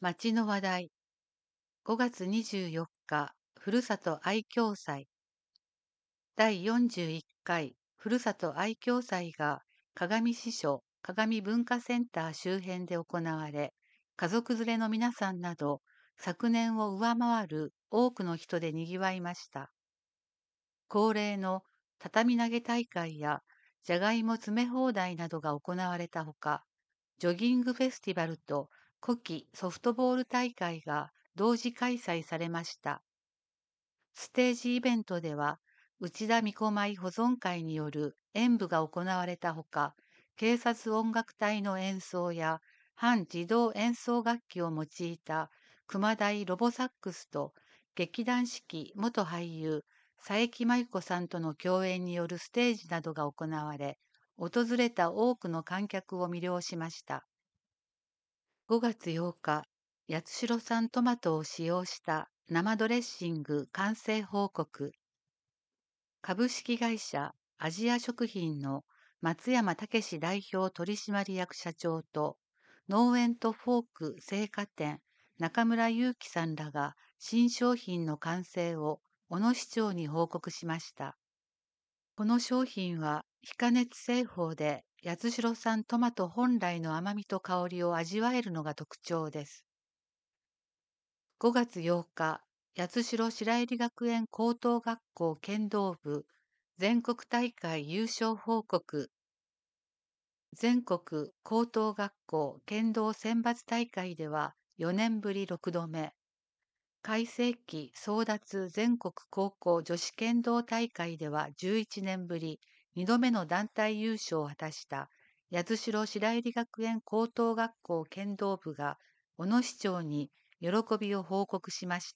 町の話題。5月24日、ふるさと愛嬌祭。第41回ふるさと愛嬌祭が鏡支所鏡文化センター周辺で行われ、家族連れの皆さんなど、昨年を上回る多くの人で賑わいました。恒例の畳投げ大会やじゃがいも詰め放題などが行われたほか、ジョギングフェスティバルと古希ソフトボール大会が同時開催されました。ステージイベントでは、内田巫女舞保存会による演舞が行われたほか、警察音楽隊の演奏や半自動演奏楽器を用いた熊台ロボサックスと劇団四季元俳優佐伯真由子さんとの共演によるステージなどが行われ、訪れた多くの観客を魅了しました。5月8日、八代産トマトを使用した生ドレッシング完成報告。株式会社アジア食品の松山武代表取締役社長と農園とフォーク青果店中村祐樹さんらが新商品の完成を小野市長に報告しました。この商品は非加熱製法で八代産トマト本来の甘みと香りを味わえるのが特徴です。5月8日、八代白百合学園高等学校剣道部全国大会優勝報告。全国高等学校剣道選抜大会では4年ぶり6度目、開成期争奪全国高校女子剣道大会では11年ぶり2度目の団体優勝を果たした八代白百合学園高等学校剣道部が小野市長に喜びを報告しました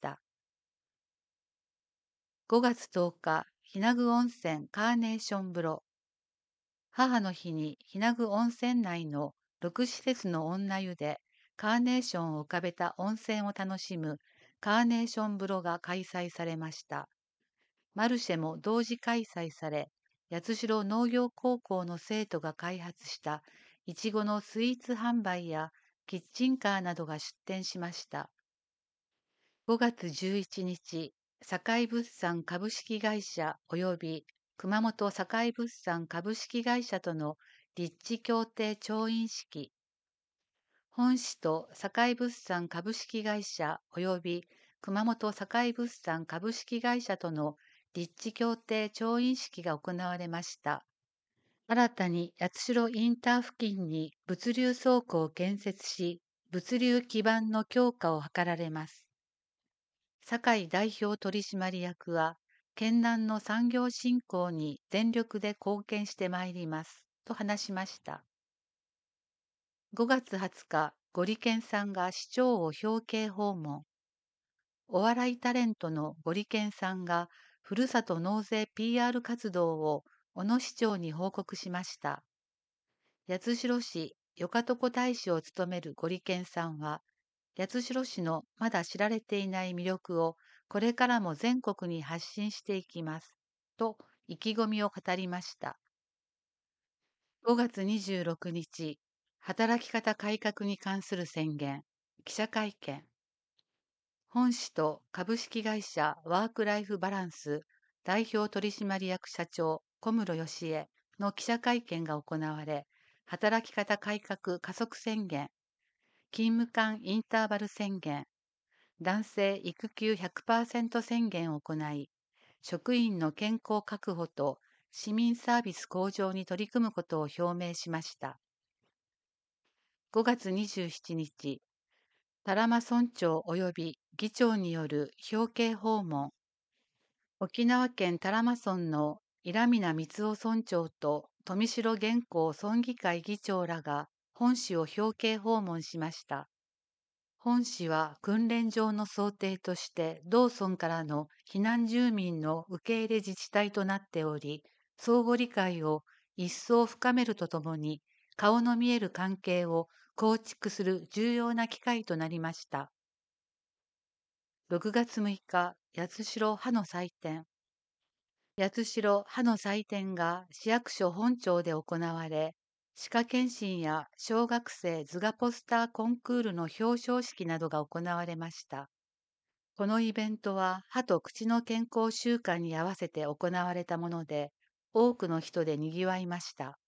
。5月10日、日名具温泉カーネーション風呂。母の日に日名具温泉内の6施設の女湯でカーネーションを浮かべた温泉を楽しむカーネーション風呂が開催されました。マルシェも同時開催され、八代農業高校の生徒が開発したいちごのスイーツ販売やキッチンカーなどが出店しました。5月11日、堺物産株式会社及び熊本堺物産株式会社との立地協定調印式。本市と堺物産株式会社及び熊本堺物産株式会社との立地協定調印式が行われました。新たに八代インター付近に物流倉庫を建設し、物流基盤の強化を図られます。堺代表取締役は、県南の産業振興に全力で貢献してまいります、と話しました。5月20日、ゴリケンさんが市長を表敬訪問。お笑いタレントのゴリケンさんが、ふるさと納税 PR 活動を小野市長に報告しました。八代市よかとこ大使を務めるゴリケンさんは、八代市のまだ知られていない魅力をこれからも全国に発信していきます、と意気込みを語りました。5月26日、働き方改革に関する宣言、記者会見。本市と株式会社ワークライフバランス代表取締役社長小室義恵の記者会見が行われ、働き方改革加速宣言、勤務間インターバル宣言、男性育休100%宣言を行い、職員の健康確保と市民サービス向上に取り組むことを表明しました。5月27日、多良間村長及び議長による表敬訪問。沖縄県多良間村の稲皆光雄村長と富城元高村議会議長らが本市を表敬訪問しました。本市は訓練場の想定として同村からの避難住民の受け入れ自治体となっており、相互理解を一層深めるとともに、顔の見える関係を構築する重要な機会となりました。6月6日、八代歯の祭典。八代歯の祭典が市役所本庁で行われ、 歯科検診や小学生図画ポスターコンクールの表彰式などが行われました。このイベントは歯と口の健康週間に合わせて行われたもので、多くの人で賑わいました。